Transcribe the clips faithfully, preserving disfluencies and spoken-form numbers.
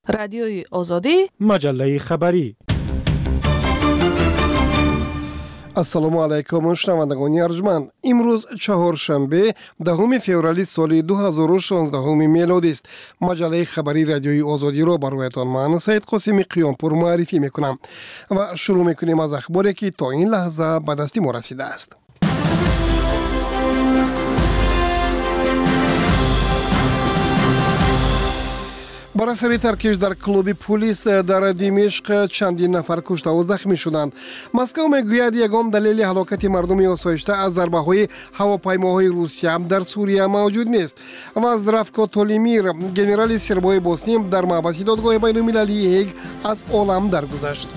رادیوی آزادی، مجله خبری. السلام علیکم شنوندگان ارجمند. امروز چهارشنبه دهم فوریه سال دو هزار و شانزده میلادی است. مجله خبری رادیوی آزادی را برایتان من سید قاسمی قیامپور معرفی میکنم و شروع میکنیم از اخباری که تا این لحظه به دست ما رسیده است. بر اثر ترکش در کلوب پلیس در دمشق چندین نفر کشته و زخمی شدند. مسکو میگوید یگان دلیل هلاکت مردم آسایشته از ضربه‌های هواپیماهای روسیه در سوریه موجود نیست. و از رفکو تولمیر ژنرال سربای بوسنی در محبس دادگاه بین‌المللی هگ از عالم درگذشت.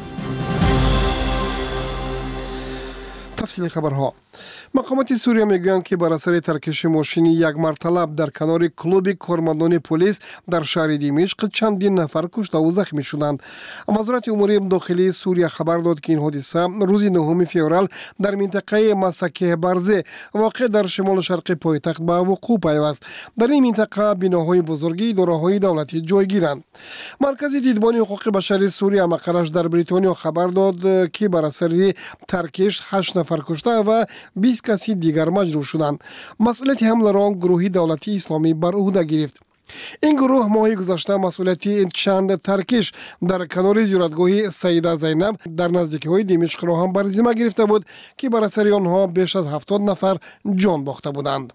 تفصیل خبرها. مقامات سوریه میگویند که بر اثر ترکش ماشینی یک مرتلب در کنار کلوب کارمندان پلیس در شهر دمشق چندین نفر کشته و زخمی شدند. وزارت امور داخلی سوریه خبر داد که این حادثه روز نهم فوریه در منطقه مسکه برزه واقع در شمال شرق پایتخت به وقوع پیوست. در این منطقه بناهای بزرگی اداره‌های دولتی جایگیرند. مرکز دیدبان حقوق بشر سوریه مقرش در بریتانیا خبر داد که بر اثر ترکش هشت نفر کشته و بیست کسی دیگر مجروح شدند. مسئولیت حمله را گروه دولتی اسلامی بر عهده گرفت. این گروه ماه گذشته مسئولیت چند ترکش در کنار زیارتگاه سیده زینب در نزدیکی دمشق را هم بر ذمه گرفته بود که بر اثر آنها بیش از هفتاد نفر جان باخته بودند.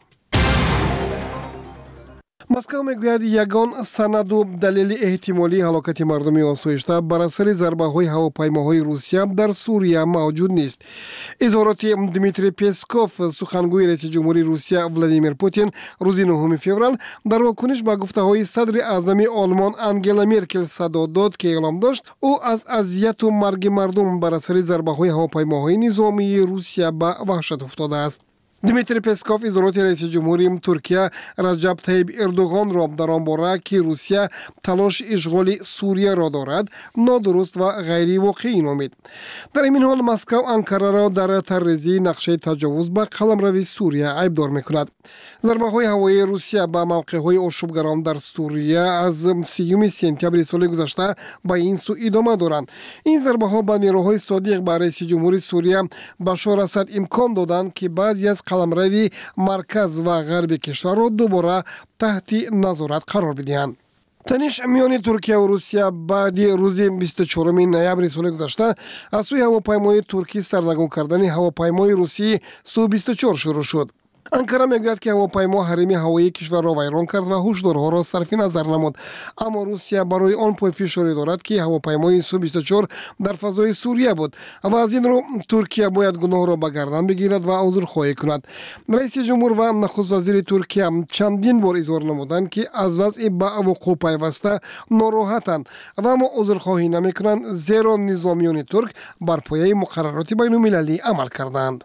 مسکو میگوید یگان سند و دلیل احتمالی هلاکت مردم آسایشته بر اثر ضربه‌های هواپیماهای روسیه در سوریه موجود نیست. اظهارات دمیتری پسکوف سخنگوی رئیس جمهوری روسیه ولادیمیر پوتین روز نهم فوریه در واکنش به گفته‌های صدر اعظم آلمان انگلا مرکل صدا داد که اعلام داشت او از اذیت و مرگ مردم بر اثر ضربه‌های هواپیماهای نظامی روسیه به وحشت افتاده است. دمیتری پسکوف اظهارات رئیس جمهوری ترکیه رجب طیب اردوغان را در آن باره که روسیه تلاش اشغال سوریه را دارد نادرست و غیر واقعی نامید. در این حال مسکو انکره را در طرحریزی نقشه تجاوز به قلمرو سوریه عیبدار میکند. ضربه‌های هوایی روسیه به موقع‌های آشوبگران در سوریه از سیوم سپتامبر سال گذشته به این سو ادامه دارند. این ضربه‌ها به نیروهای صادق به رئیس جمهوری سوریه بشار اسد امکان دادند که بعضی از قلمرو مرکز و غرب کشور را دوباره تحت نظارت قرار بدهند. تنش میان ترکیه و روسیه بعد روز بیست و چهارم نوامبر سال گذشته از سوی هواپیمای ترکی سرنگون کردن هواپیمای روسی سو بیست و چهار شروع شد. انکره میگوید که هواپیما حریم هوایی کشور را ویران کرد و هشدارها را صرف نظر نمود، اما روسیه برای آن پای فشاری دارد که هواپیمای سو بیست و چهار در فضای سوریه بود و از این رو ترکیه باید گناه را به گردن بگیرد و عذرخواهی کند. رئیس جمهور و نخست وزیر ترکیه چندین بار اظهار نمودند که از وضع به وقوع پیوسته ناراحتند و اما عذرخواهی نمیکنند زیرا نظامیان ترک بر پایه مقررات بین‌المللی عمل کردند.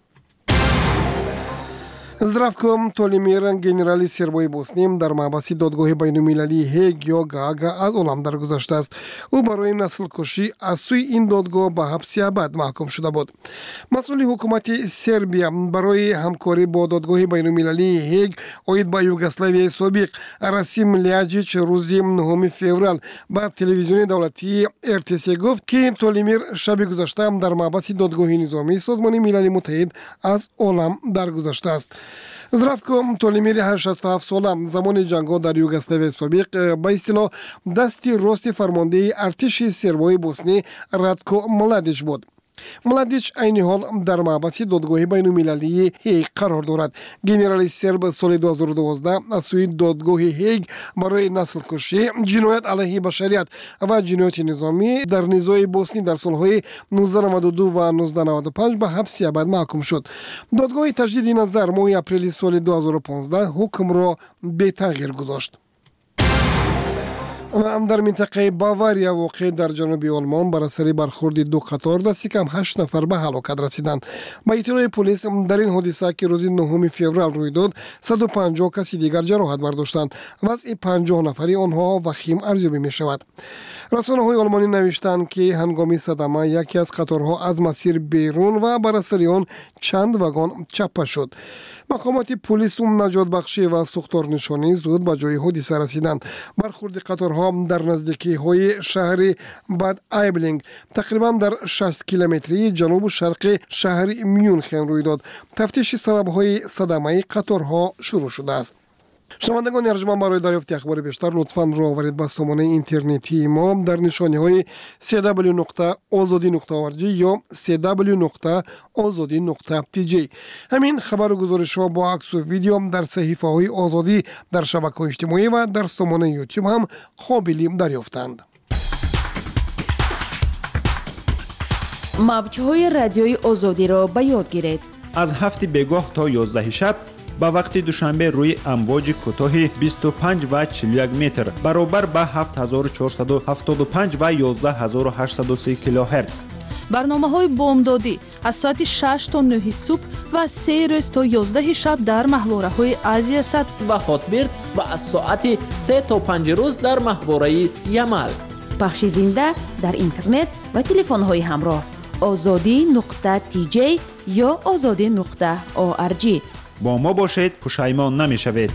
زرافکو تولمیر ژنرال سربای بوسنی در محبس دادگاه بین‌المللی هگ یا گاگا از عالم درگذشته است. او برای نسل کشی از سوی این دادگاه به حبس ابد محکوم شده بود. مسئول حکومت سربیا برای همکاری با دادگاه بین‌المللی هگ عاید به یوگسلاوی سابق راسیم لیاجیچ روز نهم فوریه به تلویزیون دولتی ارتسی گفت که تولمیر شب گذشته در محبس دادگاه نظامی سازمان ملل متحد از عالم درگذشته است. زرافکو تولمیر هشتاد و هفت ساله زمان جنگ‌ها در یوگسلاوی سابق به اصطلاح دستی راست فرمانده ارتش سربای بوسنی راتکو ملادیچ بود. ملادیچ عین حال در محبس دادگاه بین‌المللی هیگ قرار دارد. ژنرال سرب سال دو هزار و دوازده از سوی دادگاه هیگ برای نسل کشی، جنایت علیه بشریت و جنایت نظامی در نزاع بوسنی در سالهای نوزده نود و دو و نوزده نود و پنج به حبس ابد محکوم شد. دادگاه تجدید نظر ماه اپریل سال دو هزار و پانزده حکم را به تغییر گذاشت. و هم در منطقه باواریا واقع در جنوب آلمان بر اثر برخورد دو قطار دست کم هشت نفر به هلاکت رسیدند. با اطلاع پلیس در این حادثه که روز نهم فوریه روی داد صد و پنجاه کسی دیگر جراحت برداشتند. وضع پنجاه نفری آنها وخیم ارزیابی می شود. رسانه‌های آلمانی نوشتند که هنگام صدمه یکی از قطارها از مسیر بیرون و بر اثر آن چند واگن چپه شد. مقامات پلیس و نجات بخشی و ساختار نشانی زود به جای حادثه رسیدند. برخورد قطارها ها در نزدیکی های شهر باد ایبلینگ تقریبا در شصت کیلومتری جنوب شرق شهر میونخن روی داد. تفتیش سبب های صدمه قطارها شروع شده است. شنوندگان ارجمند، برای دریافت اخبار بیشتر لطفاً رو آورید به سامانه اینترنتی ما در نشانی های سی دبلیو نقطه آزادی نقطه او ار جی یا سی دبلیو نقطه آزادی نقطه تی جی. همین خبر و گزارش ها با عکس و ویدیو در صحیفه های آزادی در شبکه‌های اجتماعی و در سامانه یوتیوب هم قابل دریافتند. موج های رادیوی آزادی را به یاد گیرید. از هفت بگاه تا یازده شب با وقت دوشنبه روی امواج کوتاه بیست و پنج و چهل و یک متر برابر با هفت هزار و چهارصد و هفتاد و پنج و یازده هزار و هشتصد و سی کیلوهرتز. برنامه های بامدادی از ساعت شش تا نه صبح و سه روز تا یازده شب در محوره های آسیا صد و هاتبرد و از ساعت سه تا پنج روز در محوره یمل. پخش زنده در اینترنت و تلفن های همراه آزادی نقطه تی جی یا آزادی نقطه او ار جی. با ما باشید، پشیمان نمیشوید.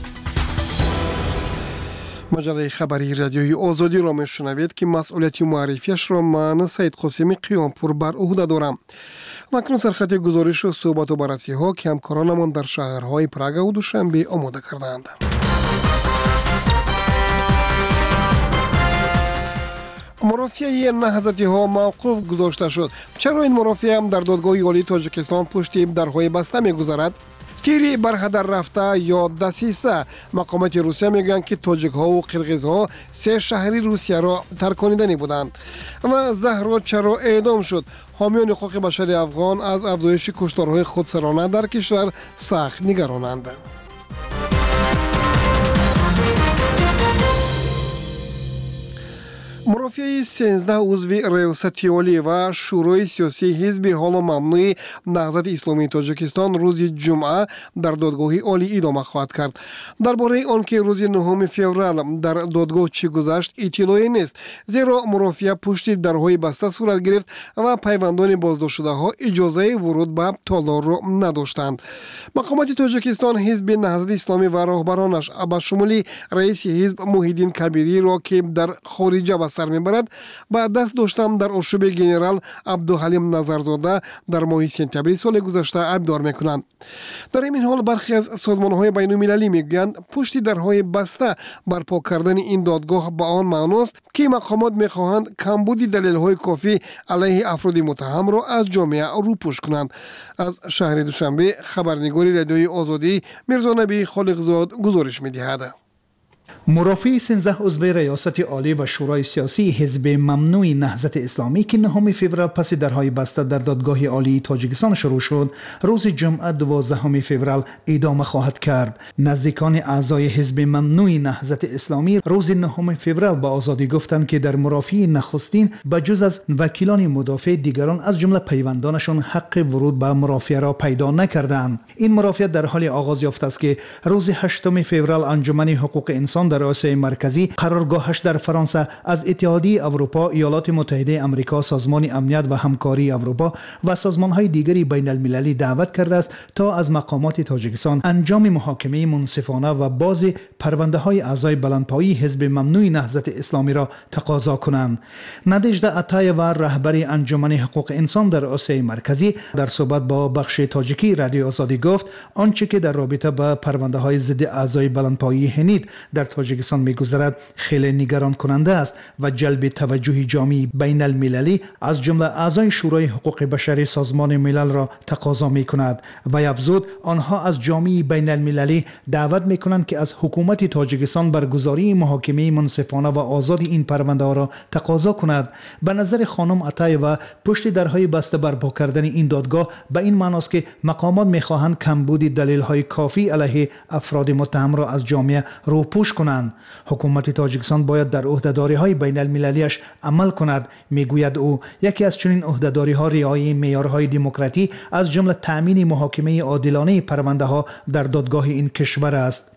مجله خبری رادیوی آزادی را میشنوید که مسئولیت معرفیش را من سید قاسمی قیامپور بر عهده دارم. و اکنون سرخط گزارش و صحبت و بررسی ها که همکارانمان در شهرهای پراگ و دوشنبه آماده کردند. مرافعه نهضتی ها موقوف گذاشته شد. چرا این مرافعه هم در دادگاه عالی تاجیکستان پشت درهای بسته میگذرد؟ تیری بر هدر رفته یا دسیسه؟ مقامات روسیه میگویند که تاجیک ها و قرقیز ها سه شهری روسیه را ترکانیدنی بودند. و زهرا چرا اعدام شد؟ حامیان حقوق بشر افغان از افزایش کشتارهای خودسرانه در کشور سخت نگرانند. مرافعه سیزده عضو ریاست عالی و شورای سیاسی حزب حال و ممنوع نهضت اسلامی تاجیکستان روز جمعه در دادگاه عالی ادامه خواهد کرد. درباره آنکه روز نهم فوریه در دادگاه چه گذشت اطلاعی نیست، زیرا مرافعه پشت درهای بسته صورت گرفت و پیوندان بازداشت شده ها اجازه ورود به تالار را نداشتند. مقامات تاجیکستان حزب نهضت اسلامی و راهبرانش به شمول رئیس حزب محیدین کبیری را که در خارجه به سر میبرد با دست داشتم در آشوب گنرال عبدالحلیم نظرزاده در ماه سپتامبر سال گذشته ابدار میکنند. در این حال برخی از سازمان‌های بین‌المللی میگویند پشت درهای بسته برپا کردن این دادگاه به آن معناست که مقامات میخواهند کمبود دلیل‌های کافی علیه افراد متهم را از جامعه روپوش کنند. از شهر دوشنبه خبرنگار رادیوی آزادی میرزا نبی خالقزاد گزارش میدهد. مرافع سیزده عضو ریاست عالی و شورای سیاسی حزب ممنوع نهضت اسلامی که نهم فوریه پس درهای بسته در دادگاه عالی تاجیکستان شروع شد، روز جمعه دوازدهم فوریه ادامه خواهد کرد. نزدیکان اعضای حزب ممنوع نهضت اسلامی روز نهم فوریه با آزادی گفتند که در مرافع نخستین بجز از وکیلان مدافع دیگران از جمله پیوندانشان حق ورود به مرافع را پیدا نکردند. این مرافع در حال آغاز یافته است که روز هشتم فوریه انجمن حقوق انسان در آسیای مرکزی قرارگاهش در فرانسه از اتحادیه اروپا، ایالات متحده آمریکا، سازمان امنیت و همکاری اروپا و سازمان‌های دیگری بین المللی دعوت کرده است تا از مقامات تاجیکستان انجام محاکمه منصفانه و باز پرونده‌های اعضای بلندپایه حزب ممنوع نهضت اسلامی را تقاضا کنند. نادژدا عطایeva رهبر انجمن حقوق انسان در آسیای مرکزی در صحبت با بخش تاجیکی رادیو آزادی گفت آنچه که در رابطه با پرونده‌های ضد اعضای بلندپایه هنید در تاجیکستان می‌گذرد خیلی نگران کننده است و جلب توجه جامعه بین المللی از جمله اعضای شورای حقوق بشر سازمان ملل را تقاضا می‌کند و افزود آنها از جامعه بین المللی دعوت می‌کنند که از حکومت تاجیکستان برگزاری محاکمه منصفانه و آزاد این پرونده را تقاضا کند. به نظر خانم عطایeva پشت درهای بسته برپا کردن این دادگاه به این معنی است که مقامات می‌خواهند کمبود دلیل‌های کافی علیه افراد متهم را از جامعه روپوش کنند. حکومت تاجیکستان باید در عهدهداری‌های بین المللیش عمل کند. میگوید او یکی از چنین عهدهداری‌ها رعایت معیارهای دموکراسی از جمله تأمین محاکمه عادلانه پرونده‌ها در دادگاه این کشور است.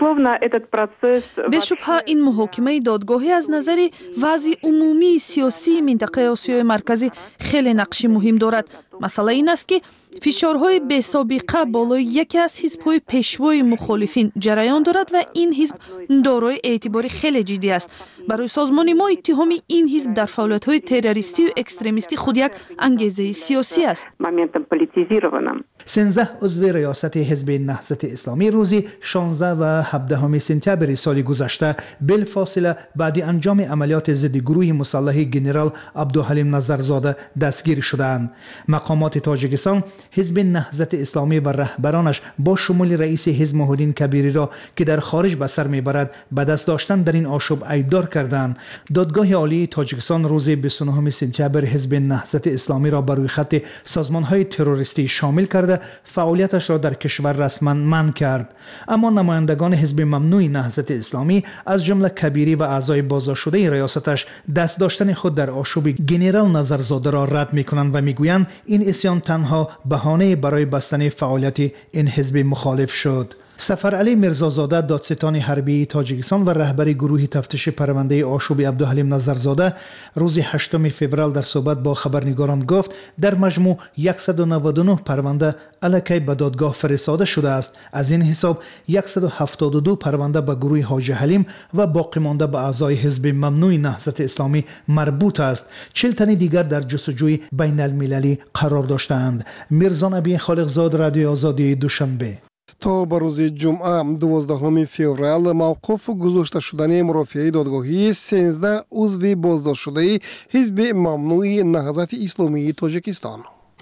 بی‌شبهه این محاکمه دادگاهی از نظر وضع عمومی سیاسی منطقه آسیای مرکزی خیلی نقشی مهم دارد масъала ин аст ки фишорҳои бесобиқа болои яке аз ҳизбҳои пешвои мухолифин ҷараён дорад ва ин ҳизб дорои эътибори хеле ҷиддӣ аст. барои созмони мо иттиҳоми ин ҳизб дар фаъолиятҳои террористию экстремистӣ худ як ангезаи сиёсӣ аст. سیزده عضو ریاست حزب نهضت اسلامی روز شانزده و هفده سپتامبر سال گذشته بالفاصله بعد انجام عملیات ضد گروه مسلح گنرال عبدالحلیم نظرزاده دستگیر شدند. مقامات تاجیکستان حزب نهضت اسلامی و رهبرانش با شمول رئیس حزب محمدین کبیری را که در خارج به سر میبرد به دست داشتن در این آشوب ایبدار کردند. دادگاه عالی تاجیکستان روز بیست و نه سپتامبر حزب نهضت اسلامی را بر روی خط سازمان‌های تروریستی شامل کرده فعالیتش را در کشور رسما منع کرد. اما نمایندگان حزب ممنوع نهضت اسلامی از جمله کبیری و اعضای بازداشت شده ریاستش دست داشتن خود در آشوب گنرال نظرزاده را رد می‌کنند و می‌گویند این عصیان تنها بهانه برای بستن فعالیت این حزب مخالف شد. سفر علی میرزازاده دادستان حربی تاجیکستان و رهبر گروه تفتیش پرونده آشوب عبدالحلیم نظرزاده روز هشتم فوریه در صحبت با خبرنگاران گفت در مجموع صد و نود و نه پرونده علیه به دادگاه فرستاده شده است. از این حساب صد و هفتاد و دو پرونده به گروه حاجی حلیم و باقی مانده به اعضای حزب ممنوع نهضت اسلامی مربوط است. چهل تن دیگر در جستجوی بین المللی قرار داشتند. میرزا نبی خالقزاد، رادیو آزادی، دوشنبه. تا به روز جمعه دوازدهم فوریه موقوف گذاشته شدن مرافعه دادگاهی سیزده عضو بازداشت شده حزب ممنوع نهضت اسلامی تاجیکستان.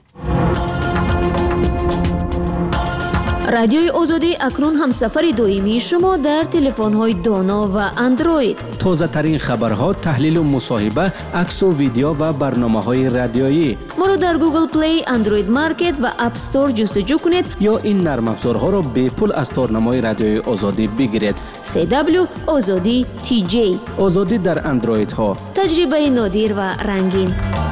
رادیوی آزادی اکنون همسفر دائمی شما در تلفن‌های دانا و اندروید. تازه ترین خبرها، تحلیل و مصاحبه، عکس و ویدیو و برنامه‌های رادیویی. ما را در گوگل پلی، اندروید مارکت و اپ استور جستجو کنید یا این نرم افزارها را به پول از تارنمای رادیوی آزادی بگیرید. سی دبلیو آزادی تی جی. آزادی در اندروید ها. تجربه نادر و رنگین.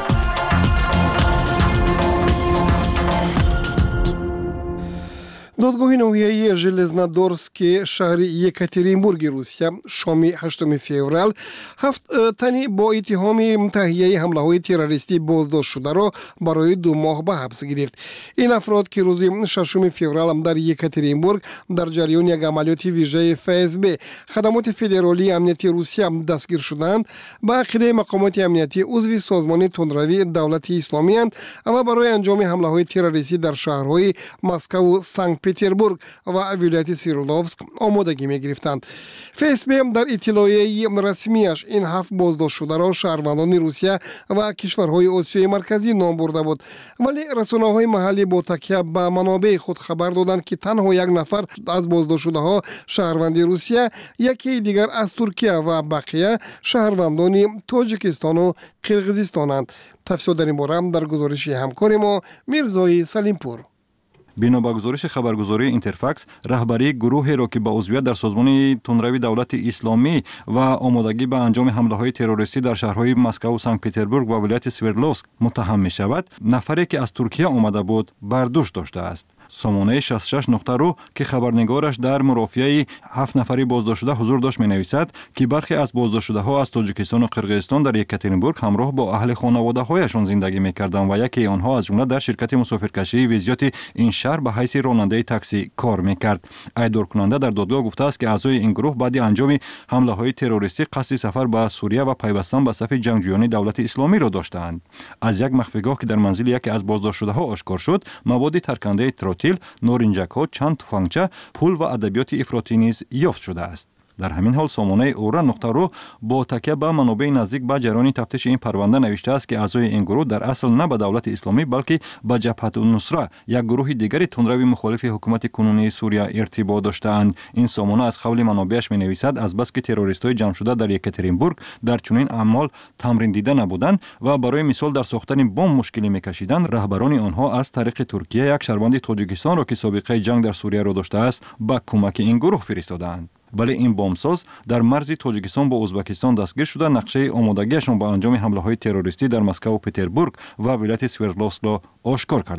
دادگاه ناحیه‌ای ژلزنودارسک شهر یکاترینبورگ روسیه شام هشتم فوریه هفت تنی با اتهام تهیه حمله‌های تروریستی بازداشت شده را برای دو ماه به حبس گرفت. این افراد که روز ششم فوریه در یکاترینبورگ در جریان یک عملیات ویژه اف اس بی خدمات فدرالی امنیتی روسیه دستگیر شدند، با عقیده مقامات امنیتی عضو سازمان تندروی دولت اسلامی اند و برای انجام حمله‌های تروریستی در شهرهای مسکو و سنت پتربورگ و ولایت سیرولوفسک آمادگی می گرفتند. فیسبوک در اطلاعیه رسمیش این هفت بازداشت شده را شهروندان روسیه و کشورهای آسیای مرکزی نام برده بود، ولی رسانه‌های محلی با تکیه به منابع خود خبر دادند که تنها یک نفر از بازداشت شده ها شهروند روسیه، یکی دیگر از ترکیه و بقیه شهروندان تاجیکستان و قرقیزستانند. تفصیل در این باره در گزارش همکار ما میرزای سلیمپور. бино ба гузориши хабаргузории интерфакс, раҳбарии гурӯҳеро ки ба узвият дар созмони тунравии давлати исломӣ ва омодагӣ ба анҷоми ҳамлаҳои террористӣ дар шаҳрҳои Москва, Санкт-Петербург ва вилояти Свердловск муттаҳам мешавад, нафаре ки аз Туркия омада буд бардӯш доштааст. сомонаи шасту шаш нуқта ру ки хабарнигораш дар мурофиаи ҳафт нафари боздаштшуда ҳузур дошт менависад ки бархе аз боздаштшудаҳо аз Тоҷикистону Қирғизистон дар Екатеринбург ҳамроҳ бо аҳли хонаводаҳояшон зиндагӣ мекарданд ва якеи онҳо аз ҷумла дар ширкати мусофиркашии визиёти ин шаҳр ба ҳайси ронандаи таксӣ кор мекард. Айдоркунанда дар додгоҳ гуфтааст ки аъзои ин гурӯҳ баъди анҷоми ҳамлаҳои террористӣ қасди сафар ба Сурия ва пайвастан ба сафи ҷангҷӯёни давлати исломиро доштаанд. Аз як махфигоҳ ки дар манзили яке аз боздаштшудаҳо ошкор шуд, маводи таркандаи тротил, норинҷакҳо, чанд туфангча, пул ва адабиёти ифротӣ низ ёфт шудааст. дар ҳамин ҳол сомонаи ура нуқта ру бо такя ба манобеи наздик ба ҷараёни тафтиши ин парванда навиштааст ки аъзои ин гурӯҳ дар асл на ба давлати исломӣ, балки ба ҷабҳатуннусра, як гурӯҳи дигари тунрави мухолифи ҳукумати кунунии Сурия иртибот доштаанд. Ин сомона аз қавли манобеаш менависад, азбаски террористҳои ҷамъшуда дар Екатеринбург дар чунин аъмол тамрин дида набуданд ва барои мисол дар сохтани бомб мушкилӣ мекашиданд, раҳбарони онҳо аз тариқи Туркия як шаҳрванди Тоҷикистонро ки собиқаи ҷанг дар Сурияро доштааст, ба кӯмаки ин гурӯҳ фиристодаанд. вале ин бомбсоз дар марзи Тоҷикистон бо Ӯзбекистон дастгир шуда нақшаи омодагиашон ба анҷоми ҳамлаҳои террористӣ дар Москва, Петербург ва вилояти Свердловскро ошкор кардааст.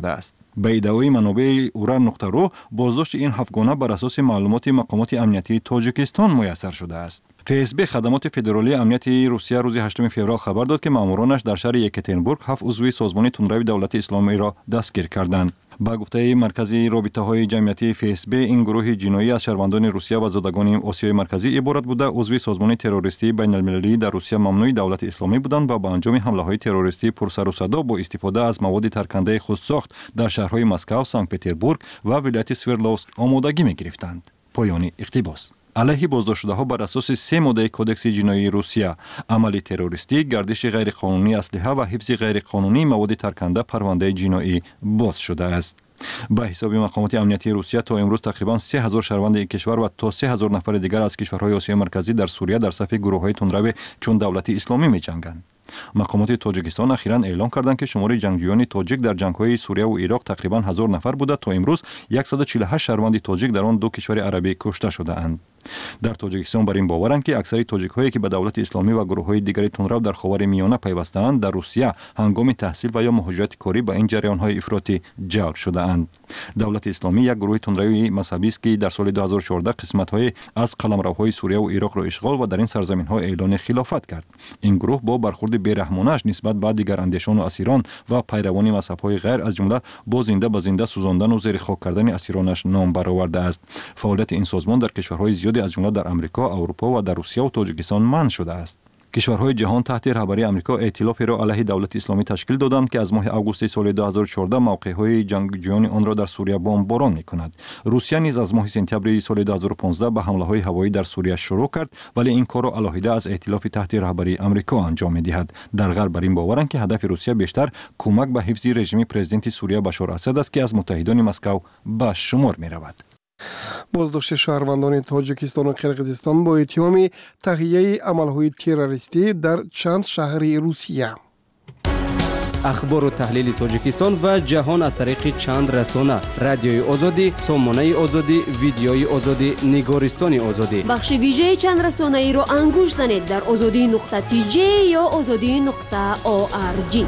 به ادعای منابع اوران نقطه رو بازداشت این هفتگانه بر اساس معلومات مقامات امنیتی تاجیکستان میسر شده است. فیسبی خدمات فدرالی امنیتی روسیه روز هشتم فوریه خبر داد که مامورانش در شهر یکاترینبورگ هفت عضو سازمان تندروی دولت اسلامی را دستگیر کردند. با گفته مرکزی رابطه‌های جمعیتی فیسبی، این گروه جنایی از شهروندان روسیه و زادگان آسیای مرکزی عبارت بوده عضو سازمان تروریستی بین‌المللی در روسیه ممنوع دولت اسلامی بودند و با انجام حمله‌های تروریستی پرسر و صدا با استفاده از مواد ترکننده خودساخت در شهرهای مسکو، سنت پترزبورگ و ولایت سوردلوفسک آمادگی می‌گرفتند. پایان اقتباس. علیه بازداشت شده ها بر اساس سه ماده کدکس جنایی روسیه، عمل تروریستی، گردش غیرقانونی اسلحه و حفظ غیرقانونی مواد ترکننده پرونده جنایی باز شده است. به حساب مقامات امنیتی روسیه تا امروز تقریبا سه هزار شهروند این کشور و تا سه هزار نفر دیگر از کشورهای آسیای مرکزی در سوریه در صف گروه‌های تندرو چون دولت اسلامی می‌جنگند. مقامات تاجیکستان اخیراً اعلام کردند که شمار جنگجویان تاجیک در جنگ‌های سوریه و عراق تقریباً هزار نفر بوده. تا امروز صد و چهل و هشت شهروند تاجیک در آن دو کشور عربی کشته شده اند. در تاجیکستان بر این باورند که اکثر تاجیک‌هایی که به دولت اسلامی و گروه‌های دیگر تندرو در خاورمیانه پیوسته‌اند در روسیه هنگام تحصیل و یا مهاجرت کاری به این جریان‌های افراطی جلب شده اند. دولت اسلامی یک گروه تندروی مذهبی است که در سال دو هزار و چهارده قسمت‌های از قلمروهای سوریه و عراق را اشغال و در این سرزمین‌ها اعلان خلافت کرد. این گروه با برخورد بی‌رحمانه‌اش نسبت به دیگر اندیشان و اسیران و پیروان مذهب‌های غیر از جمله با زنده به زنده سوزاندن و زیر خاک کردن اسیرانش نام برآورده است. فعالیت این سازمان در کشورهای زیادی از جمله در امریکا، اروپا و در روسیه و تاجیکستان منع شده است. کشورهای جهان تحت رهبری امریکا ائتلافی را علیه دولت اسلامی تشکیل دادند که از ماه آگوست سال دو هزار و چهارده موقع‌های جنگجویان آن را در سوریه بمباران می‌کند. روسیه نیز از ماه سپتامبر سال دو هزار و پانزده به حمله‌های هوایی در سوریه شروع کرد، ولی این کار را علیحده از ائتلاف تحت رهبری امریکا انجام می‌دهد. در غرب بر این باورند که هدف روسیه بیشتر کمک به حفظ رژیم پرزیدنت سوریه بشار اسد است که از متحدان مسکو به شمار می‌رود. بازداشت شهروندان تاجیکستان و قرقیزستان با اتهام تهیه عملهای تروریستی در چند شهر روسیه. اخبار و تحلیل تاجیکستان و جهان از طریق چند رسانه: رادیوی آزادی، سامانه آزادی، ویدیوی آزادی، نگارستان آزادی. بخش ویژه چند رسانه ای را انگوش زنید در آزادی نقطه تی جی یا آزادی نقطه او آر جی.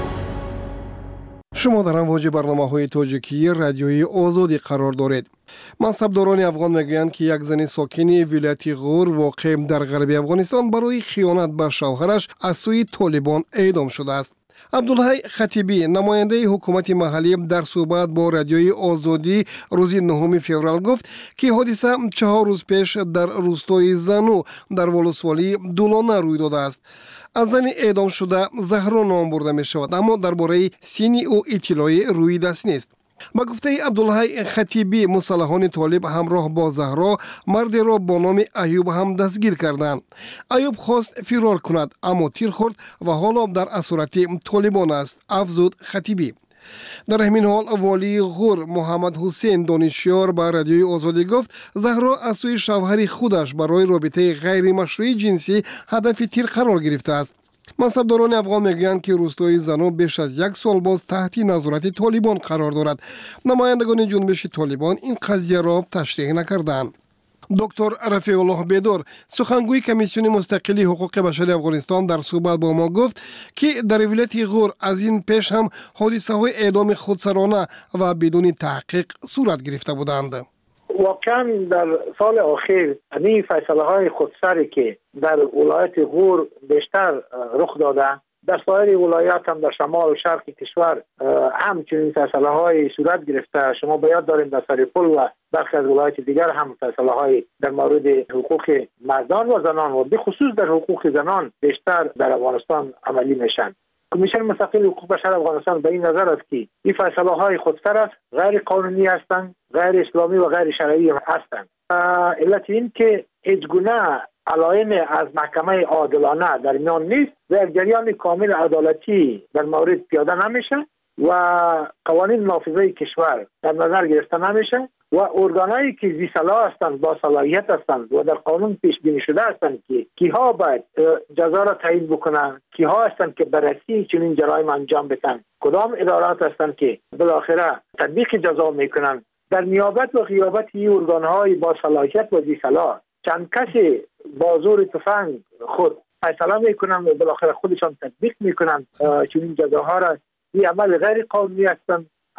شما در امواج برنامه‌های تاجیکی رادیوی آزادی قرار دارید. منصبداران افغان میگویند که یک زن ساکن ولایت غور واقع در غرب افغانستان برای خیانت به شوهرش از سوی طالبان اعدام شده است. عبدالحی خطیبی، نماینده حکومت محلی، در صحبت با رادیوی آزادی روز نهم فوریه گفت که حادثه چهار روز پیش در روستای زنو در ولسوالی دولانه روی داده است. از زن اعدام شده زهرا نام برده می شود، اما درباره سن او اطلاعی روی دست نیست. با گفته عبدالحی خطیبی، مسلحان طالب همراه با زهرا مردی را با نام ایوب هم دستگیر کردند. ایوب خواست فرار کند اما تیر خورد و حالا در اسارت طالبان است، افزود خطیبی. در همین حال والی غور محمد حسین دانشیار به رادیوی آزادی گفت زهرا از سوی شوهر خودش برای رابطه غیر مشروع جنسی هدف تیر قرار گرفته است. منصبداران افغان میگویند که روستای زنو بیش از یک سال باز تحت نظارت طالبان قرار دارد. نمایندگان جنبش طالبان این قضیه را تشریح نکردند. دکتر رفیع الله بیدار، سخنگوی کمیسیون مستقلی حقوق بشر افغانستان، در صحبت با ما گفت که در ولایت غور از این پیش هم حادثه های اعدام خودسرانه و بدون تحقیق صورت گرفته بودند. واقعا در سال اخیر این فیصله های خودسری که در ولایت غور بیشتر رخ داده، در سایر ولایات هم در شمال و شرق کشور همچنین فیصله های صورت گرفته. شما باید داریم در سریپل و برخی از ولایات دیگر هم فیصله های در مورد حقوق مردان و زنان و به خصوص در حقوق زنان بیشتر در افغانستان عملی میشن. کمیسیون مستقل حقوق بشر افغانستان به این نظر است که این فیصله های خودسر است، غیر قانونی هستند، غیر اسلامی و غیر شرعی هستند. علت این که هیچ گونه علائم از محکمه عادلانه در میان نیست و یک جریان کامل عدالتی در مورد پیاده نمیشه و قوانین نافذه کشور در نظر گرفته نمیشه و ارگانایی که ذی صلاح هستند، با صلاحیت هستند و در قانون پیش بینی شده هستند که کیها باید جزا را تعیین بکنند، کیها هستند که بررسی چنین جرایم انجام بدن، کدام ادارات هستند که بالاخره تطبیق جزا میکنند. در نیابت و غیابت این ارگانهای با صلاحیت و ذی صلاح چند کسی با زور تفنگ خود فیصله میکنند و بالاخره خودشان تطبیق میکنند چنین جزاها را. این عمل غیر قانونی هستند،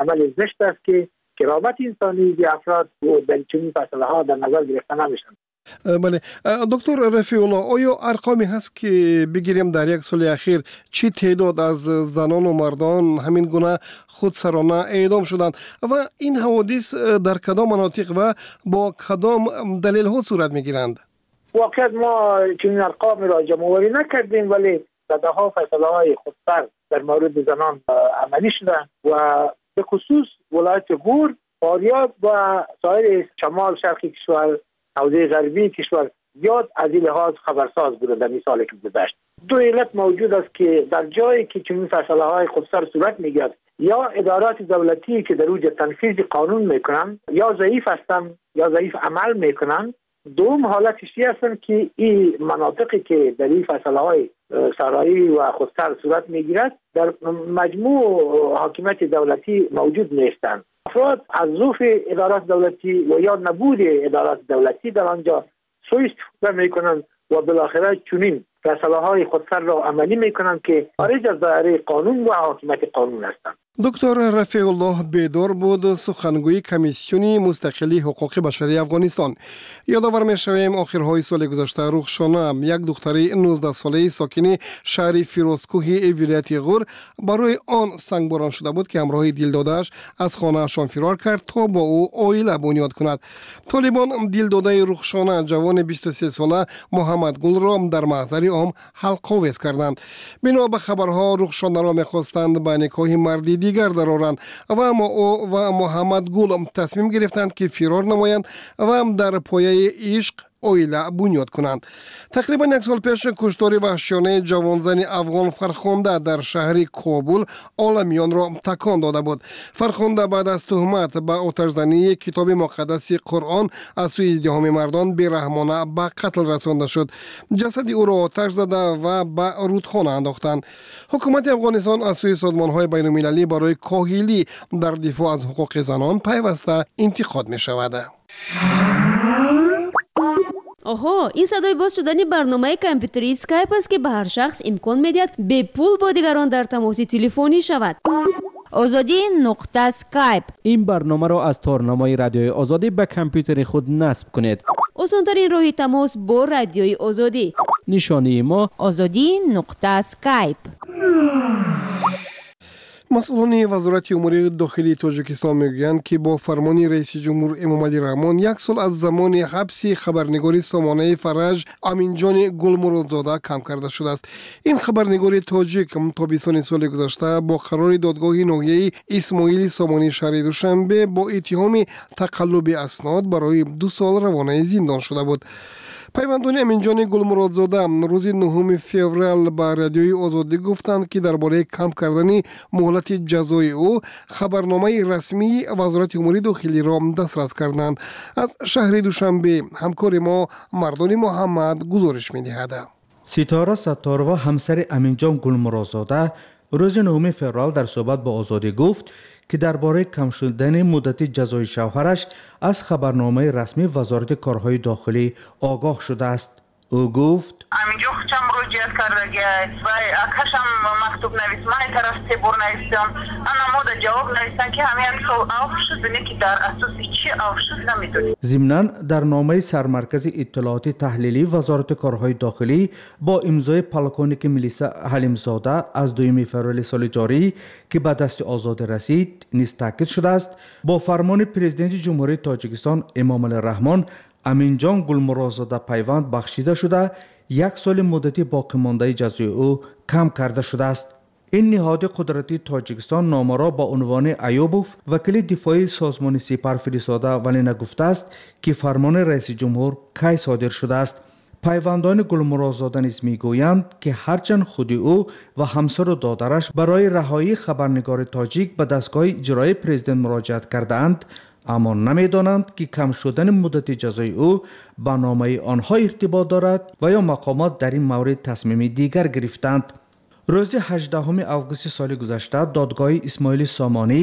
عمل زشت است که کرامت انسانی افراد و در چنین فیصله ها در نظر گرفته نمیشن. بله دکتر رفیع الله، آیا ارقامی هست که بگیریم در یک سال اخیر چی تعداد از زنان و مردان همین گونه خودسرانه اعدام شدند و این حوادث در کدام مناطق و با کدام دلیل ها صورت میگیرند؟ واقعا ما چنین ارقام را جمع‌آوری نکردیم، ولی صدها فیصله های خودسر در مورد زنان عملی شده و به خصوص ولایت غور، فاریاب و سایر شمال شرقی کشور، حوزه غربی کشور زیاد از این لحاظ خبرساز بوده. در مثال که گذشت دو علت موجود است که در جایی که چنین فیصله های خودسر صورت میگیرد یا ادارات دولتی که در اوج تنفیذ قانون میکنند یا ضعیف هستند یا ضعیف عمل میکنند. دوم حالتش هستند که این مناطقی که در این فیصله های سرایی و خودسر صورت میگیرد در مجموع حاکمیت دولتی موجود نیستند. افراد از ضعف ادارات دولتی و یا نبود ادارات دولتی در آنجا سوء استفاده میکنند و بالاخره چنین فیصله های خودسر را عملی میکنند که خارج از دایره قانون و حاکمیت قانون هستند. دکتر رفیع الله بیدار بود، سخنگوی کمیسیونی مستقلی حقوق بشری افغانستان. یادآور می‌شویم آخرهای سال گذشته رخشانه، یک دختری نوزده ساله ساکن شهر فیروزکوهی ولایت غور، برای آن سنگباران شده بود که همراه دلداده‌اش از خانه‌شان فرار کرد تا با او عائله بنیاد کند. طالبان دلداده رخشانه جوان بیست و سه ساله محمد گل را در محضر عام حلق‌آویز کردند. بنا به خبرها رخشانه را می‌خواستند به نکاح مردی دیگر درآورند و اما او و محمد گل تصمیم گرفتند که فرار نمایند و هم در پایه عشق عائله بنیاد کنند. تقریبا یک سال پیش کشتار وحشیانه جوانزن افغان فرخنده در شهر کابل عالمیان را تکان داده بود. فرخنده بعد از تهمت به آتش‌زنی کتاب مقدس قرآن از سوی ازدحام مردان بی‌رحمانه به قتل رسانده شد. جسد او را آتش زده و به رودخانه انداختند. حکومت افغانستان از سوی سازمان‌های بین‌المللی برای کاهلی در دفاع از حقوق زنان پیوسته انتقاد می‌شود. آها، این صدای باز شدن برنامه کامپیوتری اسکایپ است که به هر شخص امکان می‌دهد به پول با دیگران در تماس تلفنی شود. آزادی نقطه اسکایپ. این برنامه را از تارنمای رادیوی آزادی به کامپیوتر خود نصب کنید. آسان‌ترین راه تماس با رادیوی آزادی. نشانی ما آزادی نقطه اسکایپ. مسئولان وزارت امور داخلی تاجیکستان میگویند که با فرمان رئیس جمهور امامعلی رحمان یک سال از زمان حبس خبرنگار سامانه فرج امینجان گلمرادزاده کم کرده شده است. این خبرنگار تاجیک تابستان سال گذشته با قرار دادگاه ناحیه‌ای اسماعیل سامانی شهر دوشنبه با اتهام تقلب اسناد برای دو سال روانه زندان شده بود. پیوندان امینجان گلمرادزاده روز نهم فوریه به رادیوی آزادی گفتند که درباره کم کردن مهلت جزای او خبرنامه رسمی وزارت امور داخلی را دسترس کردند. از شهر دوشنبه همکار ما مردان محمد گزارش می‌دهد. ستاره ستاروا همسر امینجان گلمرادزاده روز نهم فوریه در صحبت با آزادی گفت که درباره کم شدن مدت جزای شوهرش از خبرنامه رسمی وزارت کارهای داخلی آگاه شده است. او گفت امینجا خودم مراجعت کرده و اکشم مکتوب نویس من طرف تبور نویسم انا مود جواب نویسن که همین سو آف شده که در اساس چی آف شده نمیدونی. ضمناً در نامه سرمرکز اطلاعات تحلیلی وزارت کارهای داخلی با امضای پلکونیک ملیسا حلیمزاده از دوم فوریه سال جاری که به دست آزاد رسید نیز تاکید شده است با فرمان پرزیدنت جمهوری تاجیکستان امامعلی رحمان امینجان گلمرادزاده پیوند بخشیده شده یک سال مدتی باقی مانده جزای او کم کرده شده است. این نهاد قدرتی تاجیکستان نامه را با عنوان ایوبوف وکیل دفاعی سازمان سپر فرستاده ولی نگفته است که فرمان رئیس جمهور کی صادر شده است. پیوندان گلمرادزاده نیز میگویند که هرچند خود او و همسر و دادرش برای رهایی خبرنگار تاجیک به دستگاه اجرایی پرزیدنت مراجعت کردند، اما نمیدانند که کم شدن مدت جزای او به نامه آنها ارتباط دارد و یا مقامات در این مورد تصمیم دیگر گرفتند. روز هجدهم آگوست سال گذشته دادگاه اسماعیل سامانی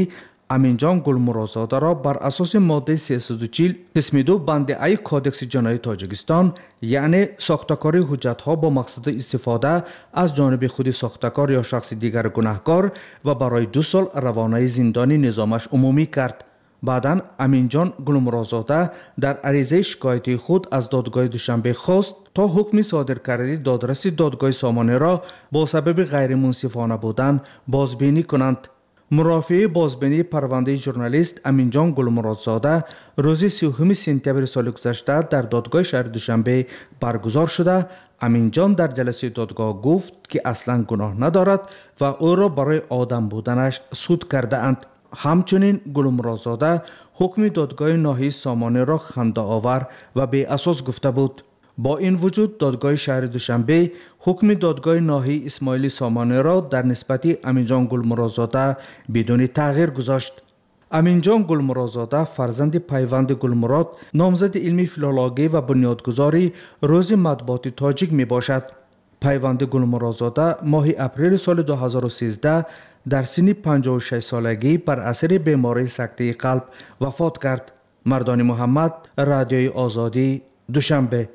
امینجان گلمرازاده را بر اساس ماده سیصد و چهل قسم دو بند ای کودکس جنایی تاجیکستان یعنی ساختکاری حجت ها با مقصد استفاده از جانب خود ساختکار یا شخص دیگر گناهکار و برای دو سال روانه زندانی نظامش عمومی کرد. بعداً امینجان گلمرازاده در عریضه شکایتی خود از دادگاه دوشنبه خواست تا حکم صادر کرده دادرس دادگاه سامانه را با سبب غیر منصفانه بودن بازبینی کنند. مرافع بازبینی پرونده ژورنالیست امینجان گلمرادزاده روز سیوم سپتامبر سال گذشته در دادگاه شهر دوشنبه برگزار شده. امینجان در جلسه دادگاه گفت که اصلا گناه ندارد و او را برای آدم بودنش سود کرده اند. همچنین گلمرادزاده حکم دادگاه ناحیه سامانه را خنده آور و بی اساس گفته بود. با این وجود دادگاه شهر دوشنبه حکم دادگاه ناحیه اسماعیلی سامانه را در نسبت امینجان گلمرادزاده بدون تغییر گذاشت. امینجان گلمرادزاده فرزند پیوند گلمراد نامزد علمی فیلولوژی و بنیادگذاری روز مطبوعات تاجیک می باشد. پیوند گلمرادزاده ماه اپریل سال دو هزار و سیزده در سن پنجاه و شش سالگی بر اثر بیماری سکته قلب وفات کرد. مردان محمد، رادیوی آزادی، دوشنبه.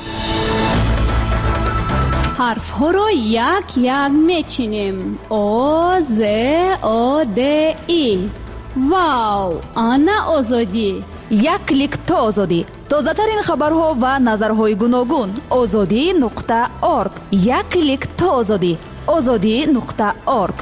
حرف ها را یک یک میچینیم. او ز او د ای. واو، آنا آزادی. یک کلیک تا آزادی. تازه ترین خبرها و نظرهای گوناگون. آزادی نقطه اورگ. یک کلیک تا آزادی. آزادی نقطه اورگ.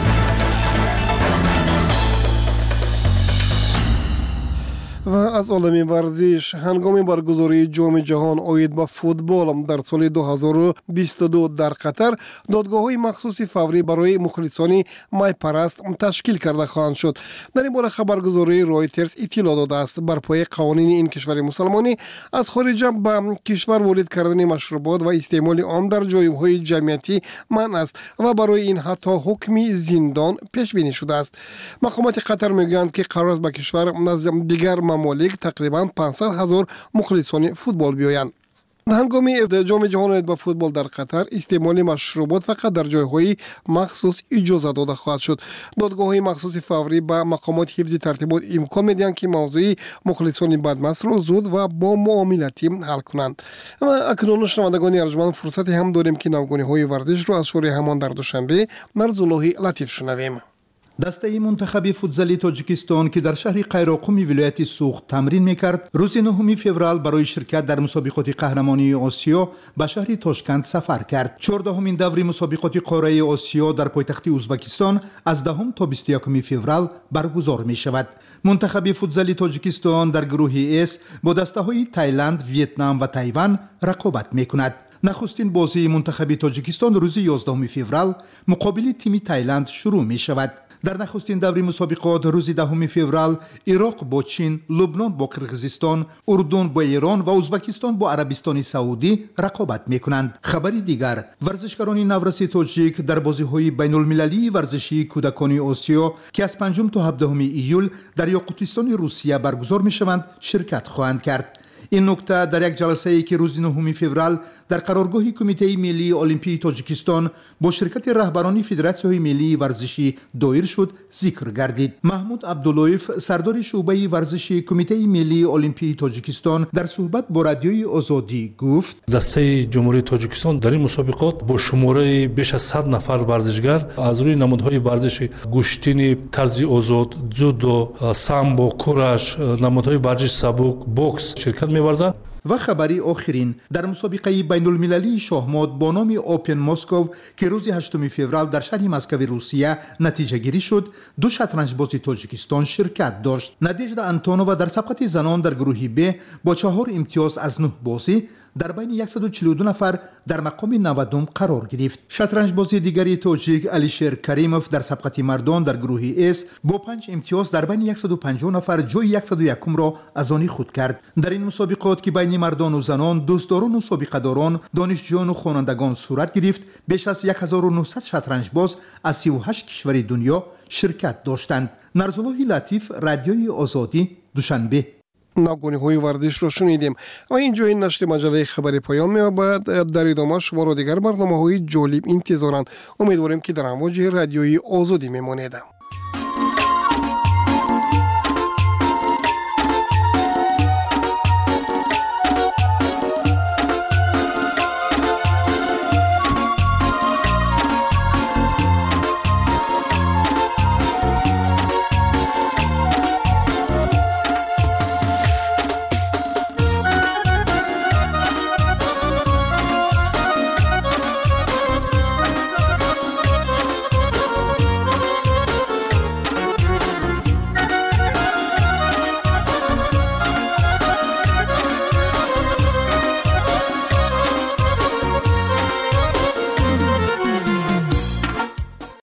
و از عالم ورزش هنگام برگزاری جام جهان اوید با فوتبال در سال دو هزار و بیست و دو در قطر دادگاه‌های مخصوص فوری برای مخلصان مای پرست تشکیل کرده خواهند شد. در این باره خبرگزاری رویترز اطلاع داده است بر پایه قوانین این کشور مسلمانی از خارج به کشور وارد کردن مشروبات و استعمال آن در جایهای جمعیتی منع است و برای این حتی حکم زندان پیش بینی شده است. مقامات قطر میگویند که قرار است به کشور نظم دیگر ممالک تقریباً پانصد هزار مخلصان فوتبال بیایند. هنگام جام جهان با فوتبال در قطر استعمال مشروبات فقط در جایهای مخصوص اجازه داده خواهد شد. دادگاه‌های مخصوص فوری با مقامات حفظ ترتیبات امکان میدهند که موضوع مخلصان بدمست را زود و با معاملاتی حل کنند. و اکنون شنوندگان ارجمند فرصت هم داریم که نوگانی‌های ورزش را از شوری همان در دوشنبه مرزالله لطیف شنویم. دسته منتخب فوتزالی تاجیکستان که در شهر قیراقوم ولایت سوخت تمرین میکرد روز نهم فوریه برای شرکت در مسابقات قهرمانی آسیا به شهر تاشکند سفر کرد. چهاردهمین دور مسابقات قاره آسیا در پایتخت ازبکستان از دهم تا بیست و یکم فوریه برگزار می شود. منتخب فوتزالی تاجیکستان در گروه اس با دسته های تایلند، ویتنام و تایوان رقابت می کند. نخستین بازی منتخب تاجیکستان روز یازدهم فوریه مقابل تیم تایلند شروع می شود. در نخستین دور مسابقات روز دهم فوریه عراق با چین، لبنان با قرقیزستان، اردن با ایران و ازبکستان با عربستان سعودی رقابت می‌کنند. خبری دیگر، ورزشکاران نورس تاجیک در بازی‌های بین‌المللی ورزشی کودکان آسیا که از پنجم تا هفدهم ایول در یاقوتستان روسیه برگزار می‌شوند شرکت خواهند کرد. این نکته در یک جلسه ای که روز نهم فوریه در قرارگاه کمیته ملی المپی تاجیکستان با شرکت رهبران فدراسیون ملی ورزشی دایر شد ذکر گردید. محمود عبداللهیف سردار شعبه ورزشی کمیته ملی المپی تاجیکستان در صحبت با رادیوی آزادی گفت دسته جمهوری تاجیکستان در این مسابقات با شماره بیش از صد نفر ورزشگر از روی نمادهای ورزش گوشتین، طرز آزاد، جودو، سامبو، کورش، نمادهای ورزش سبک، بوکس شرکت می‌ورزند. و خبری آخرین در مسابقه بین المللی شاهمات با نام اوپن مسکو که روز هشتم فوریه در شهر مسکو روسیه نتیجه گیری شد، دو شطرنج باز تاجیکستان شرکت داشت. نادیژدا آنتونووا در سبقت زنان در گروه ب با چهار امتیاز از نه بازی در بین صد و چهل و دو نفر در مقام نودم قرار گرفت. شطرنج بازی دیگری تاجیک علیشیر کریموف در سبقت مردان در گروه اس با پنج امتیاز در بین صد و پنجاه نفر جای صد و یک را از آن خود کرد. در این مسابقات که بین مردان و زنان، دوستداران و سابقه‌داران، دانشجویان و خوانندگان صورت گرفت، بیش از هزار و نهصد شطرنج باز از سی و هشت کشور دنیا شرکت داشتند. نرزالله لطیف، رادیوی آزادی، دوشنبه. نوگانی‌های ورزش را شنیدیم و اینجا این نشر مجله خبری پایان می‌یابد. در ادامه شما را دیگر برنامه‌های جالب انتظارند. امیدواریم که در امواج رادیوی آزادی میمانید.